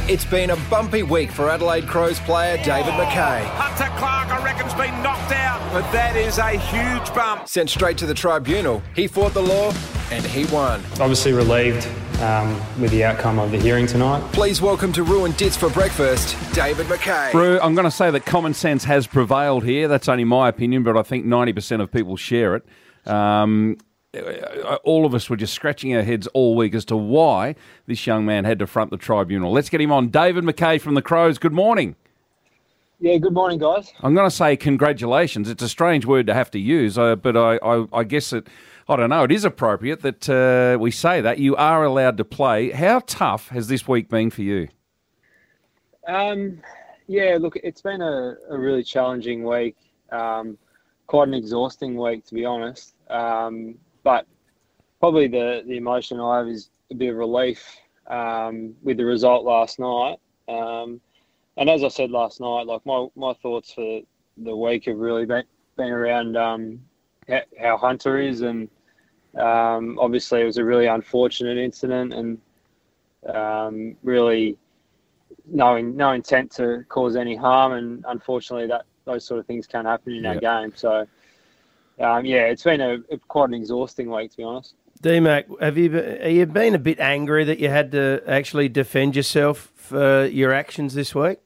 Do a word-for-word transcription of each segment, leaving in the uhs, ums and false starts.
It's been a bumpy week for Adelaide Crows player David McKay. Hunter Clark, I reckon's been knocked out, but that is a huge bump. Sent straight to the tribunal, he fought the law and he won. Obviously relieved um, with the outcome of the hearing tonight. Please welcome to Ruin Dits for breakfast, David McKay. Brew, I'm going to say that common sense has prevailed here. That's only my opinion, but I think ninety percent of people share it. Um, all of us were just scratching our heads all week as to why this young man had to front the tribunal. Let's get him on. David McKay from the Crows, good morning. Yeah, good morning, guys. I'm going to say congratulations. It's a strange word to have to use, uh, but I, I, I guess it, I don't know, it is appropriate that uh, we say that. You are allowed to play. How tough has this week been for you? Um, yeah, look, it's been a, a really challenging week, um, quite an exhausting week, to be honest. Um, but probably the, the emotion I have is a bit of relief um, with the result last night. Um, and as I said last night, like my, my thoughts for the week have really been, been around um, how Hunter is, and um, obviously it was a really unfortunate incident, and um, really no, no intent to cause any harm, and unfortunately that those sort of things can happen in Yep. our game. So Um, yeah, it's been a, a quite an exhausting week, to be honest. D-Mac, have you, be- have you been a bit angry that you had to actually defend yourself for your actions this week?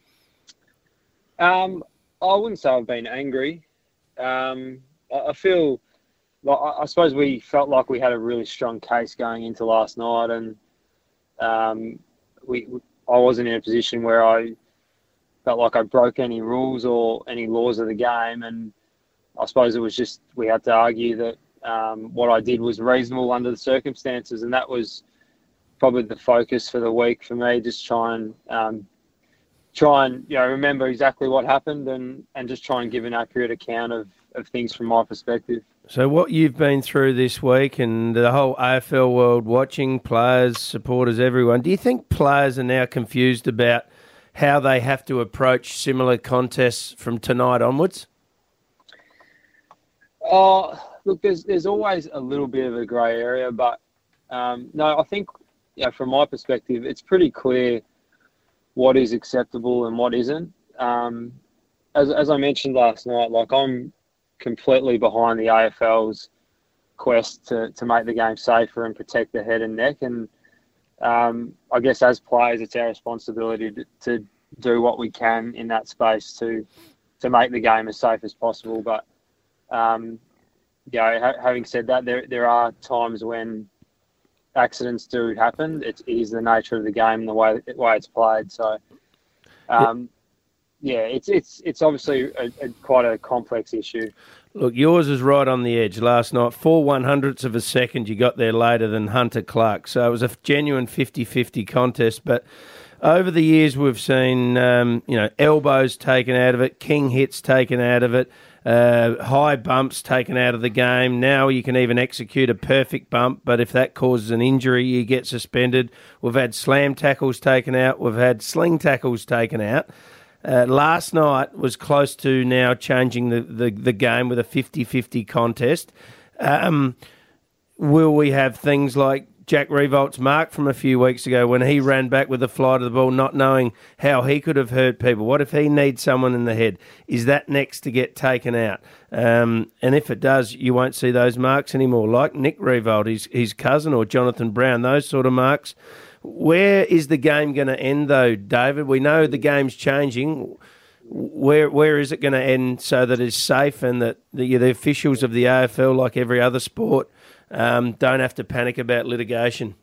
Um, I wouldn't say I've been angry. Um, I, I feel, like, I, I suppose we felt like we had a really strong case going into last night, and um, we, I wasn't in a position where I felt like I broke any rules or any laws of the game, and I suppose it was just we had to argue that um, what I did was reasonable under the circumstances, and that was probably the focus for the week for me. Just try and um, try and you know remember exactly what happened, and, and just try and give an accurate account of, of things from my perspective. So what you've been through this week and the whole A F L world watching, players, supporters, everyone, do you think players are now confused about how they have to approach similar contests from tonight onwards? Oh, look, there's there's always a little bit of a grey area, but um, no, I think, you know, from my perspective, it's pretty clear what is acceptable and what isn't. Um, as as I mentioned last night, like I'm completely behind the A F L's quest to, to make the game safer and protect the head and neck, and um, I guess as players, it's our responsibility to, to do what we can in that space to to make the game as safe as possible, but. Um, yeah, ha- having said that, there there are times when accidents do happen. It, it is the nature of the game and the way the way it's played. So, um, yeah, it's it's it's obviously a, a, quite a complex issue. Look, yours is right on the edge last night. Four one-hundredths of a second you got there later than Hunter Clark. So it was a genuine fifty-fifty contest. But over the years we've seen, um, you know, elbows taken out of it, king hits taken out of it, Uh, high bumps taken out of the game. Now you can even execute a perfect bump, but if that causes an injury, you get suspended. We've had slam tackles taken out. We've had sling tackles taken out. Uh, last night was close to now changing the, the, the game with a fifty-fifty contest. Um, will we have things like Jack Revolt's mark from a few weeks ago when he ran back with the fly to the ball, not knowing how he could have hurt people? What if he needs someone in the head? Is that next to get taken out? Um, and if it does, you won't see those marks anymore, like Nick Revolt, his, his cousin, or Jonathan Brown, those sort of marks. Where is the game going to end, though, David? We know the game's changing. Where Where is it going to end so that it's safe and that the, the officials of the A F L, like every other sport, Um, don't have to panic about litigation?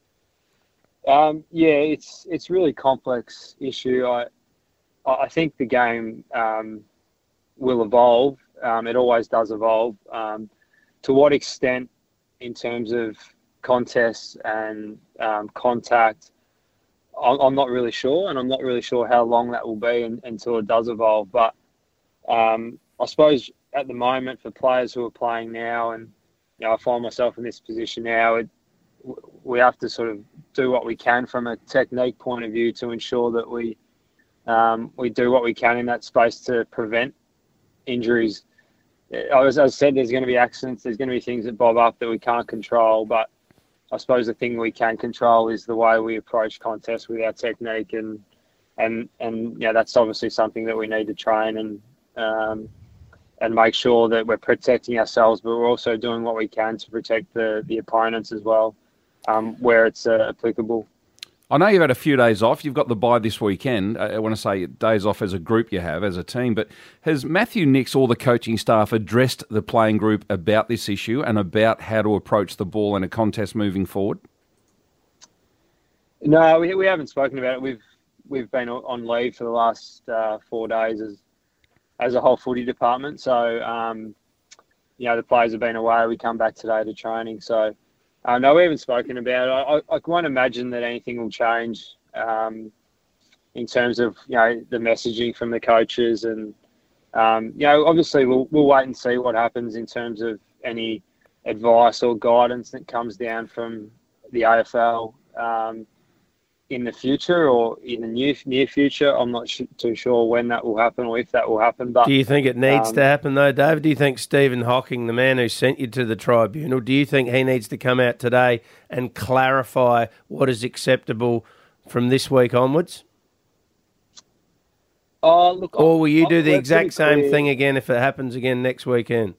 Um, yeah, it's it's really complex issue. I I think the game um, will evolve. Um, it always does evolve. Um, to what extent, in terms of contests and um, contact, I'm, I'm not really sure, and I'm not really sure how long that will be in, until it does evolve. But um, I suppose at the moment, for players who are playing now, and you know, I find myself in this position now, it, we have to sort of do what we can from a technique point of view to ensure that we um, we do what we can in that space to prevent injuries. As I said, there's going to be accidents, there's going to be things that bob up that we can't control, but I suppose the thing we can control is the way we approach contests with our technique, and and and yeah, that's obviously something that we need to train and um, and make sure that we're protecting ourselves, but we're also doing what we can to protect the the opponents as well, um, where it's uh, applicable. I know you've had a few days off. You've got the bye this weekend. I want to say days off as a group you have, as a team. But has Matthew Nicks or the coaching staff addressed the playing group about this issue and about how to approach the ball in a contest moving forward? No, we, we haven't spoken about it. We've we've been on leave for the last uh, four days as as a whole footy department. So, um, you know, the players have been away. We come back today to training. So, Uh, no, we haven't spoken about it. I, I, I won't imagine that anything will change um, in terms of, you know, the messaging from the coaches. And, um, you know, obviously we'll, we'll wait and see what happens in terms of any advice or guidance that comes down from the A F L um, in the future or in the near, near future. I'm not sh- too sure when that will happen or if that will happen. But do you think it needs um, to happen, though, David? Do you think Stephen Hocking, the man who sent you to the tribunal, do you think he needs to come out today and clarify what is acceptable from this week onwards? Oh, look, or will you do the we're exact pretty same clear. thing again if it happens again next weekend?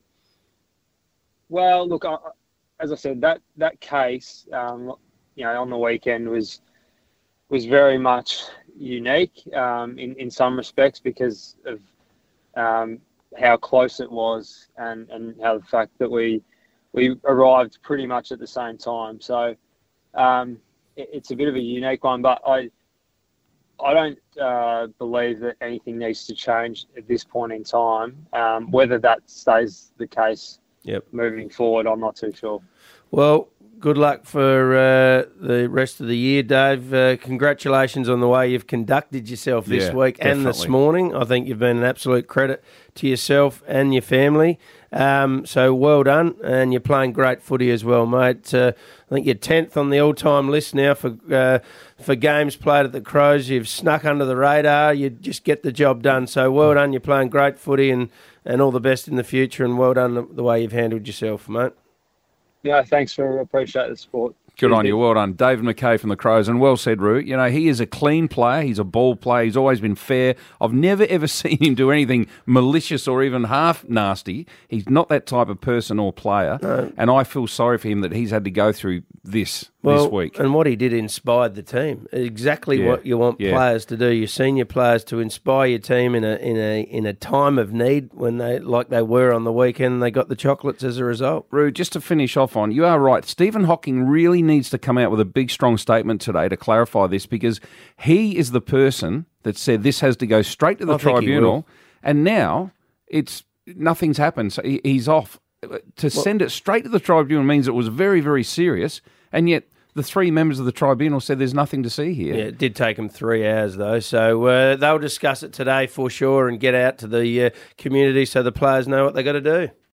Well, look, I, as I said, that that case, um, you know, on the weekend was was very much unique um, in in some respects because of um, how close it was and, and how the fact that we we arrived pretty much at the same time. So um, it, it's a bit of a unique one, but I I don't uh, believe that anything needs to change at this point in time. Um, whether that stays the case. Yep. Moving forward, I'm not too sure. Well, good luck for uh, the rest of the year, Dave. Uh, congratulations on the way you've conducted yourself this Yeah, week definitely. and this morning. I think you've been an absolute credit to yourself and your family. Um, so well done, and you're playing great footy as well, mate. Uh, I think you're tenth on the all-time list now for uh, for games played at the Crows. You've snuck under the radar. You just get the job done. So well done. You're playing great footy, and, and all the best in the future, and well done the, the way you've handled yourself, mate. Yeah, thanks for appreciate the support. Good Cheers, on you. Nick. Well done. David McKay from the Crows. And well said, Roo. You know, he is a clean player. He's a ball player. He's always been fair. I've never, ever seen him do anything malicious or even half nasty. He's not that type of person or player. No. And I feel sorry for him that he's had to go through this Well, this week. and what he did inspired the team. Exactly Yeah, what you want yeah. players to do. Your senior players to inspire your team in a in a in a time of need when they like they were on the weekend. And they got the chocolates as a result. Roo, just to finish off on, you are right. Stephen Hocking really needs to come out with a big, strong statement today to clarify this because he is the person that said this has to go straight to the I think he tribunal, will. and now it's nothing's happened. So he, he's off. To send it straight to the tribunal means it was very, very serious, and yet the three members of the tribunal said there's nothing to see here. Yeah, it did take them three hours though, so uh, they'll discuss it today for sure and get out to the uh, community so the players know what they got to do.